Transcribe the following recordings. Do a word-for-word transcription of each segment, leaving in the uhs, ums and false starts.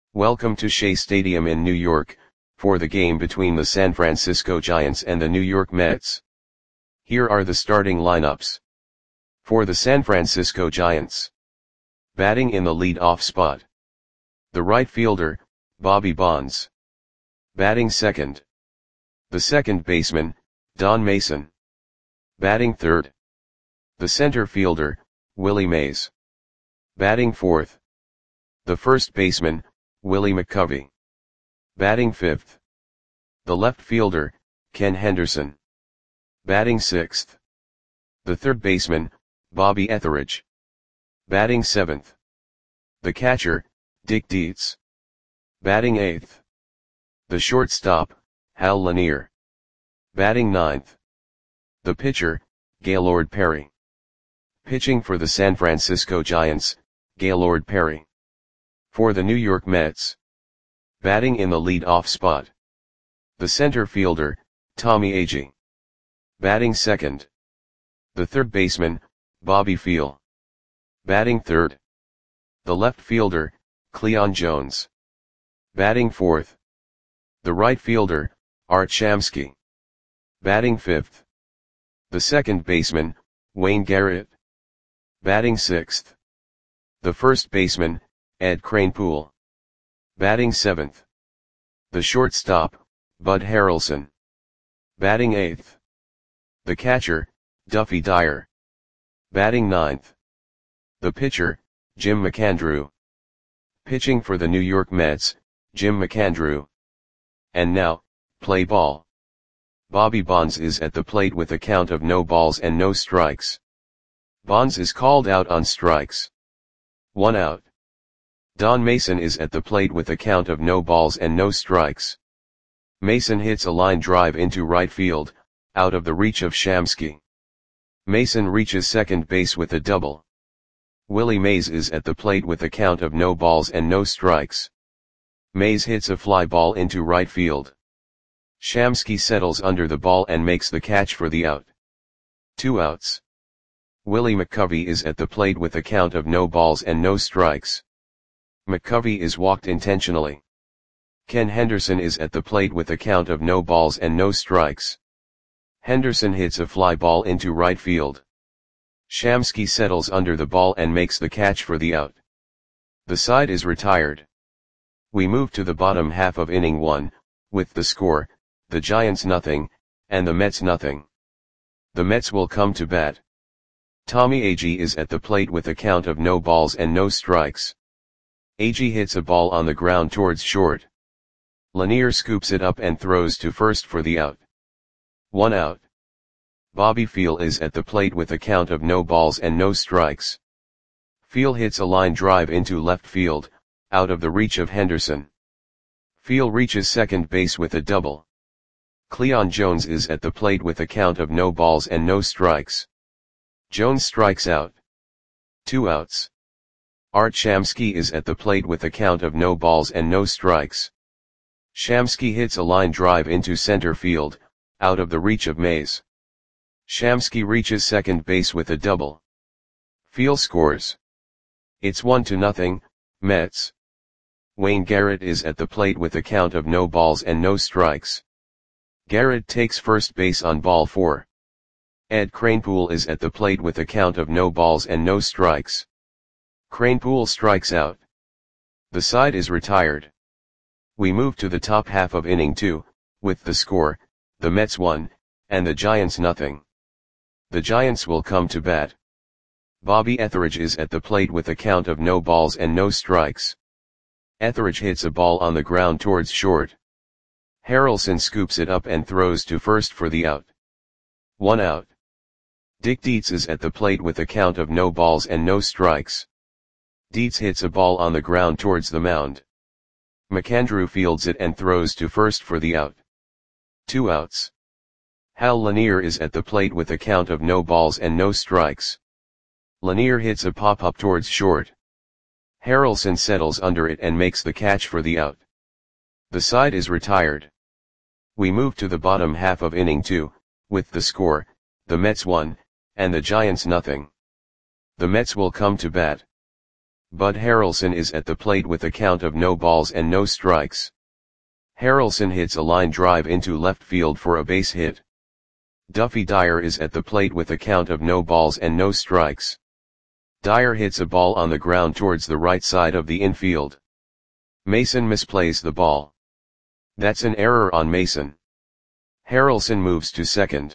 Welcome to Shea Stadium in New York, for the game between the San Francisco Giants and the New York Mets. Here are the starting lineups. For the San Francisco Giants. Batting in the lead-off spot. The right fielder, Bobby Bonds. Batting second. The second baseman, Don Mason. Batting third. The center fielder, Willie Mays. Batting fourth. The first baseman, Willie McCovey. Batting fifth. The left fielder, Ken Henderson. Batting sixth. The third baseman, Bobby Etheridge. Batting seventh. The catcher, Dick Dietz. Batting eighth. The shortstop, Hal Lanier. Batting ninth. The pitcher, Gaylord Perry. Pitching for the San Francisco Giants, Gaylord Perry. For the New York Mets. Batting in the lead-off spot. The center fielder, Tommy Agee. Batting second. The third baseman, Bobby Feal. Batting third. The left fielder, Cleon Jones. Batting fourth. The right fielder, Art Shamsky. Batting fifth. The second baseman, Wayne Garrett. Batting sixth. The first baseman, Ed Kranepool. Batting seventh. The shortstop, Bud Harrelson. Batting eighth. The catcher, Duffy Dyer. Batting ninth. The pitcher, Jim McAndrew. Pitching for the New York Mets, Jim McAndrew. And now, play ball. Bobby Bonds is at the plate with a count of no balls and no strikes. Bonds is called out on strikes. One out. Don Mason is at the plate with a count of no balls and no strikes. Mason hits a line drive into right field, out of the reach of Shamsky. Mason reaches second base with a double. Willie Mays is at the plate with a count of no balls and no strikes. Mays hits a fly ball into right field. Shamsky settles under the ball and makes the catch for the out. Two outs. Willie McCovey is at the plate with a count of no balls and no strikes. McCovey is walked intentionally. Ken Henderson is at the plate with a count of no balls and no strikes. Henderson hits a fly ball into right field. Shamsky settles under the ball and makes the catch for the out. The side is retired. We move to the bottom half of inning one, with the score, the Giants nothing, and the Mets nothing. The Mets will come to bat. Tommy Agee is at the plate with a count of no balls and no strikes. Agee hits a ball on the ground towards short. Lanier scoops it up and throws to first for the out. One out. Bobby Feal is at the plate with a count of no balls and no strikes. Feal hits a line drive into left field, out of the reach of Henderson. Feal reaches second base with a double. Cleon Jones is at the plate with a count of no balls and no strikes. Jones strikes out. Two outs. Art Shamsky is at the plate with a count of no balls and no strikes. Shamsky hits a line drive into center field, out of the reach of Mays. Shamsky reaches second base with a double. Feal scores. It's one to nothing, Mets. Wayne Garrett is at the plate with a count of no balls and no strikes. Garrett takes first base on ball four. Ed Kranepool is at the plate with a count of no balls and no strikes. Kranepool strikes out. The side is retired. We move to the top half of inning two, with the score, the Mets one, and the Giants nothing. The Giants will come to bat. Bobby Etheridge is at the plate with a count of no balls and no strikes. Etheridge hits a ball on the ground towards short. Harrelson scoops it up and throws to first for the out. One out. Dick Dietz is at the plate with a count of no balls and no strikes. Dietz hits a ball on the ground towards the mound. McAndrew fields it and throws to first for the out. Two outs. Hal Lanier is at the plate with a count of no balls and no strikes. Lanier hits a pop-up towards short. Harrelson settles under it and makes the catch for the out. The side is retired. We move to the bottom half of inning two, with the score, the Mets one, and the Giants nothing. The Mets will come to bat. Bud Harrelson is at the plate with a count of no balls and no strikes. Harrelson hits a line drive into left field for a base hit. Duffy Dyer is at the plate with a count of no balls and no strikes. Dyer hits a ball on the ground towards the right side of the infield. Mason misplays the ball. That's an error on Mason. Harrelson moves to second.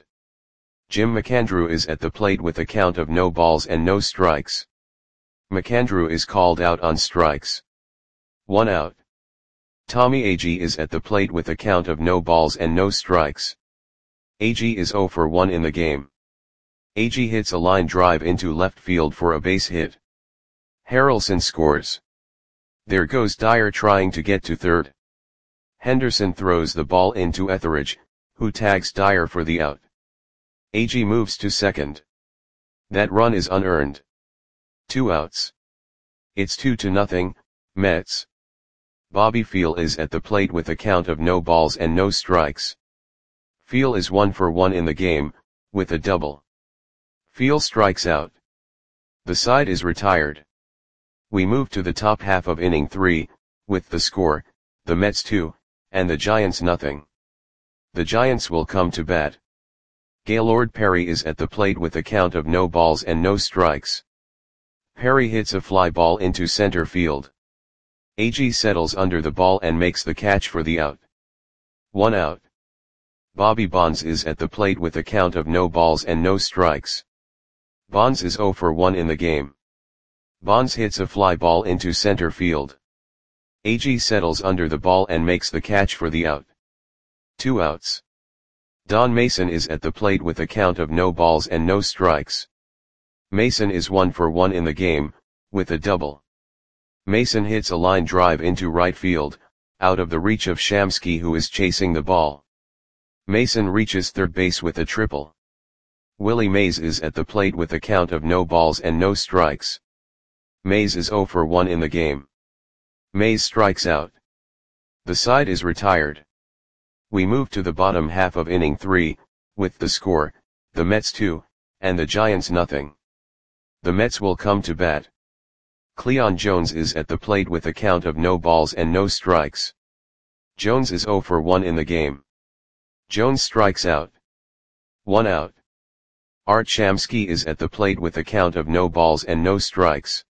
Jim McAndrew is at the plate with a count of no balls and no strikes. McAndrew is called out on strikes. One out. Tommy Agee is at the plate with a count of no balls and no strikes. Agee is zero for one in the game. Agee hits a line drive into left field for a base hit. Harrelson scores. There goes Dyer trying to get to third. Henderson throws the ball into Etheridge, who tags Dyer for the out. Agee moves to second. That run is unearned. Two outs. It's two to nothing, Mets. Bobby Feal is at the plate with a count of no balls and no strikes. Feal is one for one in the game, with a double. Feal strikes out. The side is retired. We move to the top half of inning three, with the score, the Mets two, and the Giants nothing. The Giants will come to bat. Gaylord Perry is at the plate with a count of no balls and no strikes. Perry hits a fly ball into center field. Agee settles under the ball and makes the catch for the out. One out. Bobby Bonds is at the plate with a count of no balls and no strikes. Bonds is zero for one in the game. Bonds hits a fly ball into center field. Agee settles under the ball and makes the catch for the out. Two outs. Don Mason is at the plate with a count of no balls and no strikes. Mason is one for one in the game, with a double. Mason hits a line drive into right field, out of the reach of Shamsky, who is chasing the ball. Mason reaches third base with a triple. Willie Mays is at the plate with a count of no balls and no strikes. Mays is zero for one in the game. Mays strikes out. The side is retired. We move to the bottom half of inning three, with the score, the Mets two, and the Giants nothing. The Mets will come to bat. Cleon Jones is at the plate with a count of no balls and no strikes. Jones is zero for one in the game. Jones strikes out. One out. Art Shamsky is at the plate with a count of no balls and no strikes.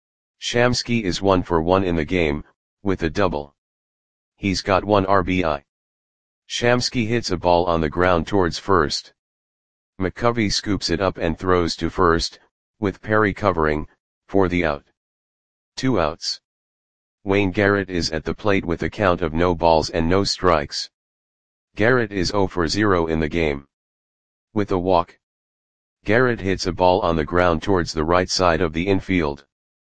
Shamsky is one for one in the game, with a double. He's got one R B I. Shamsky hits a ball on the ground towards first. McCovey scoops it up and throws to first, with Perry covering, for the out. Two outs. Wayne Garrett is at the plate with a count of no balls and no strikes. Garrett is zero for zero in the game. With a walk. Garrett hits a ball on the ground towards the right side of the infield.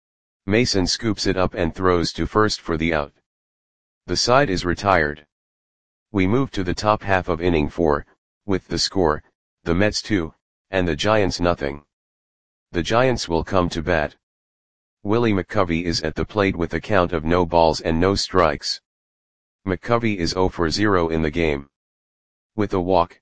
Mason scoops it up and throws to first for the out. The side is retired. We move to the top half of inning four, with the score, the Mets two, and the Giants nothing. The Giants will come to bat. Willie McCovey is at the plate with a count of no balls and no strikes. McCovey is zero for zero in the game. With a walk.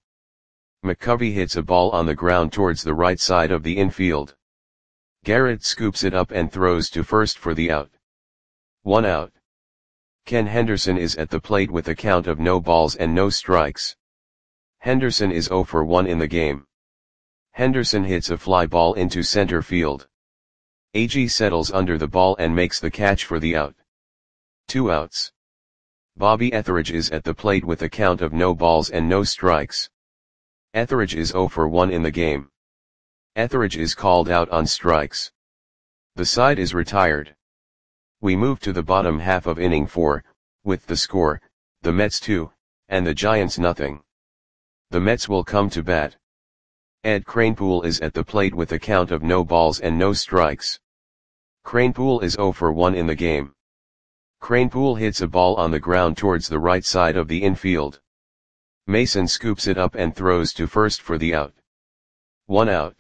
McCovey hits a ball on the ground towards the right side of the infield. Garrett scoops it up and throws to first for the out. One out. Ken Henderson is at the plate with a count of no balls and no strikes. Henderson is zero for one in the game. Henderson hits a fly ball into center field. Agee settles under the ball and makes the catch for the out. Two outs. Bobby Etheridge is at the plate with a count of no balls and no strikes. Etheridge is zero for one in the game. Etheridge is called out on strikes. The side is retired. We move to the bottom half of inning four, with the score, the Mets two, and the Giants nothing. The Mets will come to bat. Ed Kranepool is at the plate with a count of no balls and no strikes. Kranepool is zero for one in the game. Kranepool hits a ball on the ground towards the right side of the infield. Mason scoops it up and throws to first for the out. One out.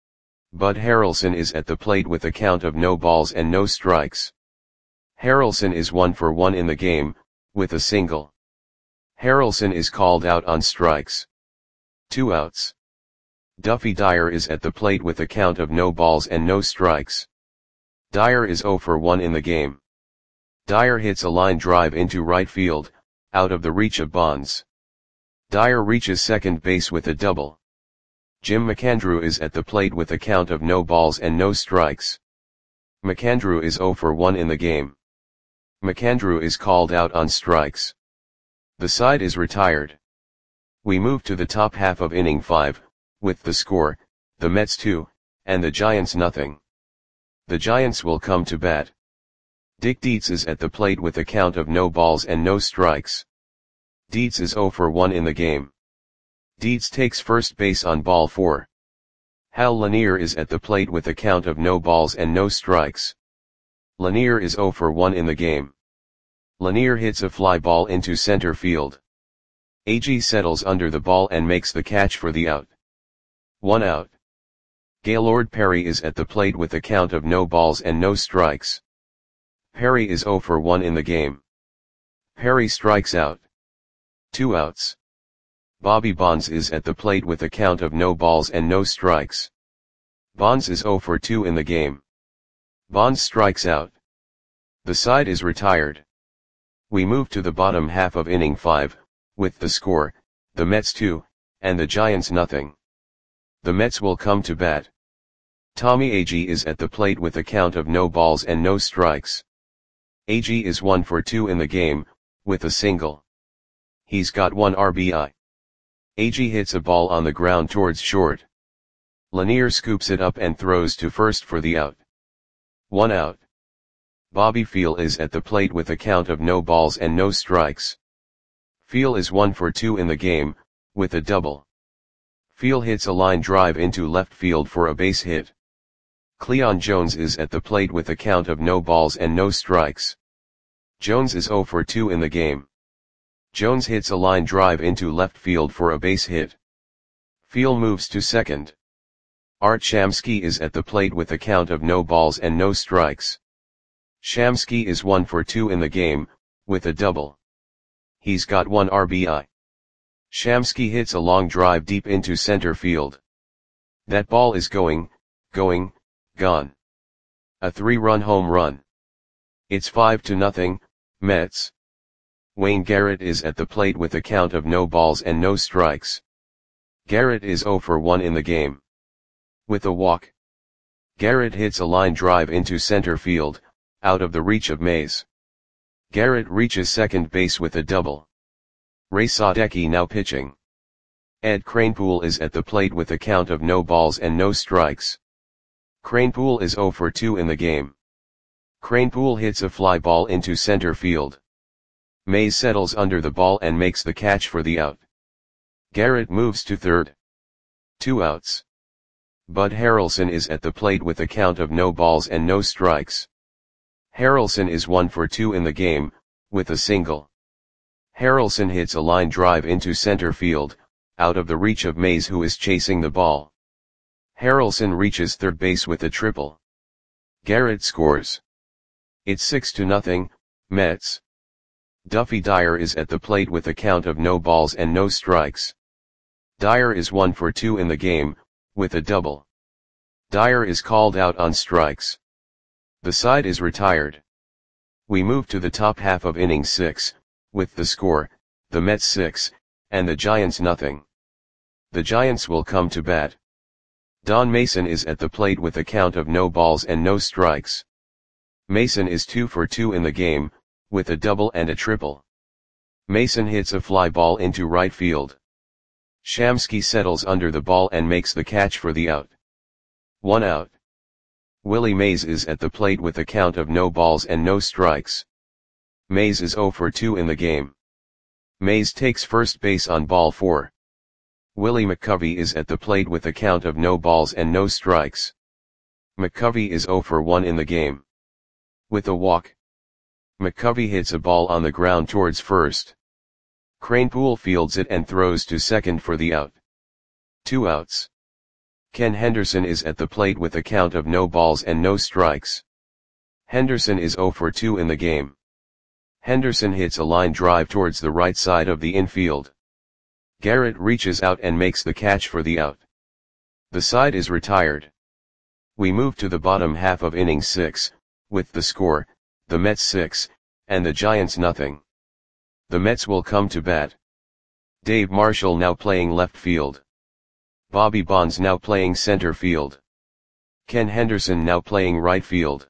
Bud Harrelson is at the plate with a count of no balls and no strikes. Harrelson is one for one in the game, with a single. Harrelson is called out on strikes. Two outs. Duffy Dyer is at the plate with a count of no balls and no strikes. Dyer is zero for one in the game. Dyer hits a line drive into right field, out of the reach of Bonds. Dyer reaches second base with a double. Jim McAndrew is at the plate with a count of no balls and no strikes. McAndrew is zero for one in the game. McAndrew is called out on strikes. The side is retired. We move to the top half of inning five, with the score, the Mets two, and the Giants nothing. The Giants will come to bat. Dick Dietz is at the plate with a count of no balls and no strikes. Dietz is zero for one in the game. Dietz takes first base on ball four. Hal Lanier is at the plate with a count of no balls and no strikes. Lanier is zero for one in the game. Lanier hits a fly ball into center field. Agee settles under the ball and makes the catch for the out. One out. Gaylord Perry is at the plate with a count of no balls and no strikes. Perry is zero for one in the game. Perry strikes out. Two outs. Bobby Bonds is at the plate with a count of no balls and no strikes. Bonds is zero for two in the game. Bonds strikes out. The side is retired. We move to the bottom half of inning five, with the score, the Mets two, and the Giants nothing. The Mets will come to bat. Tommy Agee is at the plate with a count of no balls and no strikes. Agee is one for two in the game, with a single. He's got one R B I. Agee hits a ball on the ground towards short. Lanier scoops it up and throws to first for the out. One out. Bobby Feal is at the plate with a count of no balls and no strikes. Feal is one for two in the game, with a double. Feal hits a line drive into left field for a base hit. Cleon Jones is at the plate with a count of no balls and no strikes. Jones is zero for two in the game. Jones hits a line drive into left field for a base hit. Feal moves to second. Art Shamsky is at the plate with a count of no balls and no strikes. Shamsky is one for two in the game, with a double. He's got one R B I. Shamsky hits a long drive deep into center field. That ball is going, going, gone. A three-run home run. It's five to nothing, Mets. Wayne Garrett is at the plate with a count of no balls and no strikes. Garrett is zero for one in the game. With a walk. Garrett hits a line drive into center field, out of the reach of Mays. Garrett reaches second base with a double. Ray Sadecki now pitching. Ed Kranepool is at the plate with a count of no balls and no strikes. Kranepool is zero for two in the game. Kranepool hits a fly ball into center field. Mays settles under the ball and makes the catch for the out. Garrett moves to third. Two outs. Bud Harrelson is at the plate with a count of no balls and no strikes. Harrelson is one for two in the game, with a single. Harrelson hits a line drive into center field, out of the reach of Mays who is chasing the ball. Harrelson reaches third base with a triple. Garrett scores. It's six to nothing, Mets. Duffy Dyer is at the plate with a count of no balls and no strikes. Dyer is one for two in the game, with a double. Dyer is called out on strikes. The side is retired. We move to the top half of inning six, with the score, the Mets six, and the Giants nothing. The Giants will come to bat. Don Mason is at the plate with a count of no balls and no strikes. Mason is two for two in the game, with a double and a triple. Mason hits a fly ball into right field. Shamsky settles under the ball and makes the catch for the out. One out. Willie Mays is at the plate with a count of no balls and no strikes. Mays is zero for two in the game. Mays takes first base on ball four. Willie McCovey is at the plate with a count of no balls and no strikes. McCovey is zero for one in the game. With a walk. McCovey hits a ball on the ground towards first. Kranepool fields it and throws to second for the out. Two outs. Ken Henderson is at the plate with a count of no balls and no strikes. Henderson is zero for two in the game. Henderson hits a line drive towards the right side of the infield. Garrett reaches out and makes the catch for the out. The side is retired. We move to the bottom half of inning six, with the score, the Mets six, and the Giants nothing. The Mets will come to bat. Dave Marshall now playing left field. Bobby Bonds now playing center field. Ken Henderson now playing right field.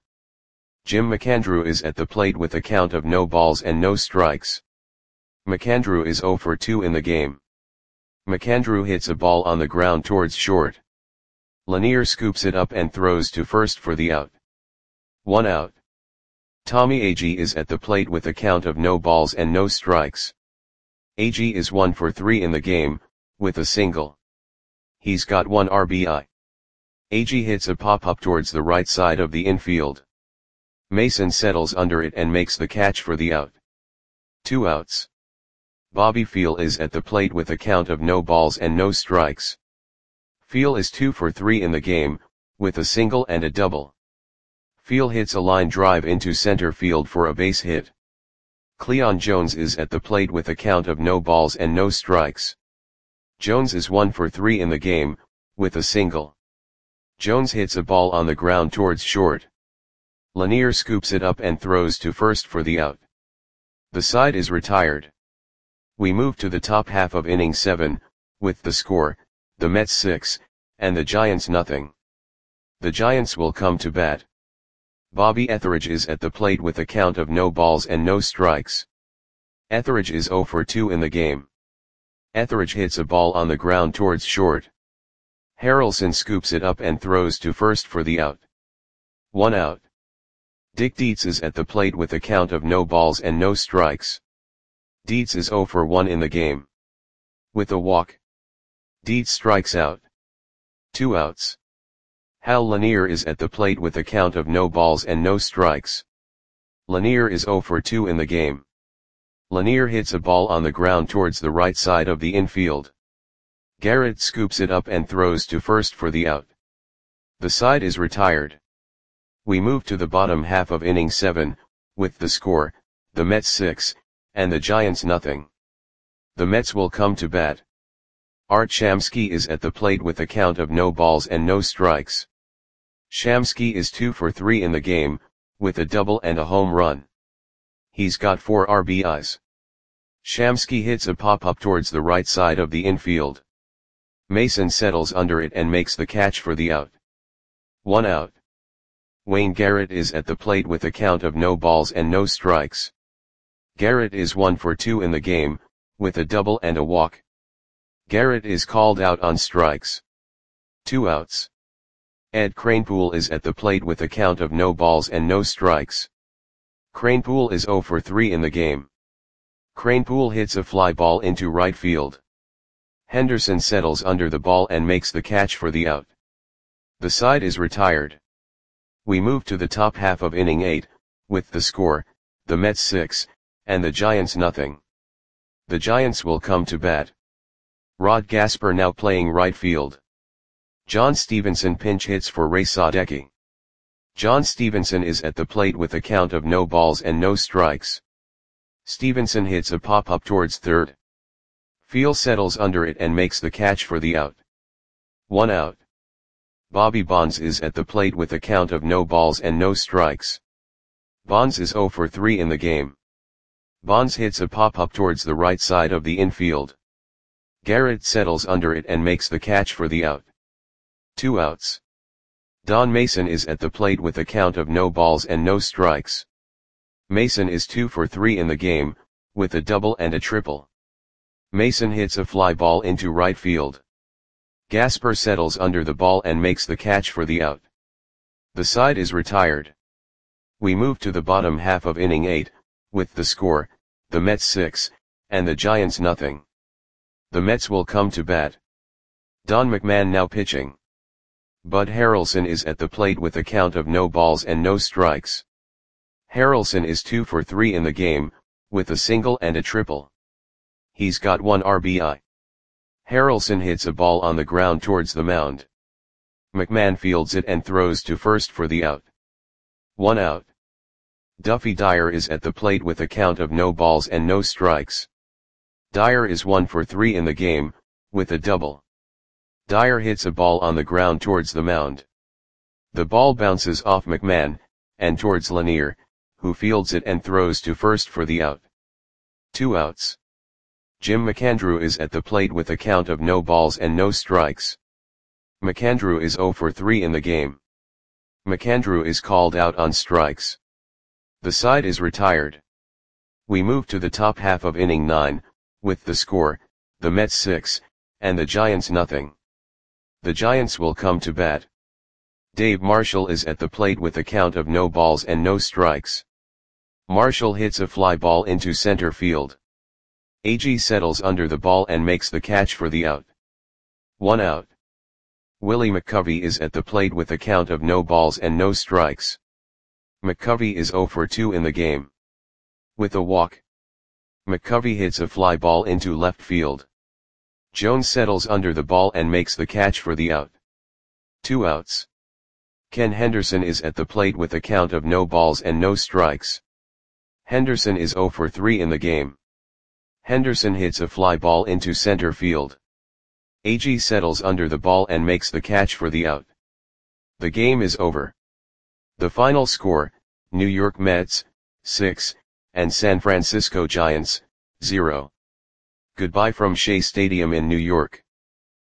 Jim McAndrew is at the plate with a count of no balls and no strikes. McAndrew is zero for two in the game. McAndrew hits a ball on the ground towards short. Lanier scoops it up and throws to first for the out. One out. Tommy Agee is at the plate with a count of no balls and no strikes. Agee is one for three in the game, with a single. He's got one R B I. Agee hits a pop-up towards the right side of the infield. Mason settles under it and makes the catch for the out. Two outs. Bobby Feal is at the plate with a count of no balls and no strikes. Feal is two for three in the game, with a single and a double. Feal hits a line drive into center field for a base hit. Cleon Jones is at the plate with a count of no balls and no strikes. Jones is one for three in the game, with a single. Jones hits a ball on the ground towards short. Lanier scoops it up and throws to first for the out. The side is retired. We move to the top half of inning seven, with the score, the Mets six, and the Giants nothing. The Giants will come to bat. Bobby Etheridge is at the plate with a count of no balls and no strikes. Etheridge is zero for two in the game. Etheridge hits a ball on the ground towards short. Harrelson scoops it up and throws to first for the out. One out. Dick Dietz is at the plate with a count of no balls and no strikes. Dietz is zero for one in the game. With a walk. Dietz strikes out. Two outs. Hal Lanier is at the plate with a count of no balls and no strikes. Lanier is zero for two in the game. Lanier hits a ball on the ground towards the right side of the infield. Garrett scoops it up and throws to first for the out. The side is retired. We move to the bottom half of inning seven, with the score, the Mets six, and the Giants nothing. The Mets will come to bat. Art Shamsky is at the plate with a count of no balls and no strikes. Shamsky is two for three in the game, with a double and a home run. He's got four R B Is. Shamsky hits a pop-up towards the right side of the infield. Mason settles under it and makes the catch for the out. One out. Wayne Garrett is at the plate with a count of no balls and no strikes. Garrett is one for two in the game, with a double and a walk. Garrett is called out on strikes. Two outs. Ed Kranepool is at the plate with a count of no balls and no strikes. Kranepool is zero for three in the game. Kranepool hits a fly ball into right field. Henderson settles under the ball and makes the catch for the out. The side is retired. We move to the top half of inning eight, with the score, the Mets six, and the Giants nothing. The Giants will come to bat. Rod Gasper now playing right field. John Stevenson pinch hits for Ray Sadecki. John Stevenson is at the plate with a count of no balls and no strikes. Stevenson hits a pop-up towards third. Feal settles under it and makes the catch for the out. One out. Bobby Bonds is at the plate with a count of no balls and no strikes. Bonds is zero for three in the game. Bonds hits a pop-up towards the right side of the infield. Garrett settles under it and makes the catch for the out. Two outs. Don Mason is at the plate with a count of no balls and no strikes. Mason is two for three in the game, with a double and a triple. Mason hits a fly ball into right field. Gasper settles under the ball and makes the catch for the out. The side is retired. We move to the bottom half of inning eight, with the score, the Mets six, and the Giants nothing. The Mets will come to bat. Don McMahon now pitching. Bud Harrelson is at the plate with a count of no balls and no strikes. Harrelson is two for three in the game, with a single and a triple. He's got one R B I. Harrelson hits a ball on the ground towards the mound. McMahon fields it and throws to first for the out. One out. Duffy Dyer is at the plate with a count of no balls and no strikes. Dyer is one for three in the game, with a double. Dyer hits a ball on the ground towards the mound. The ball bounces off McMahon, and towards Lanier, who fields it and throws to first for the out. Two outs. Jim McAndrew is at the plate with a count of no balls and no strikes. McAndrew is oh for three in the game. McAndrew is called out on strikes. The side is retired. We move to the top half of inning nine, with the score, the Mets six, and the Giants nothing. The Giants will come to bat. Dave Marshall is at the plate with a count of no balls and no strikes. Marshall hits a fly ball into center field. A G settles under the ball and makes the catch for the out. One out. Willie McCovey is at the plate with a count of no balls and no strikes. McCovey is oh for two in the game. With a walk, McCovey hits a fly ball into left field. Jones settles under the ball and makes the catch for the out. Two outs. Ken Henderson is at the plate with a count of no balls and no strikes. Henderson is oh for three in the game. Henderson hits a fly ball into center field. A G settles under the ball and makes the catch for the out. The game is over. The final score, New York Mets, six, and San Francisco Giants, zero. Goodbye from Shea Stadium in New York.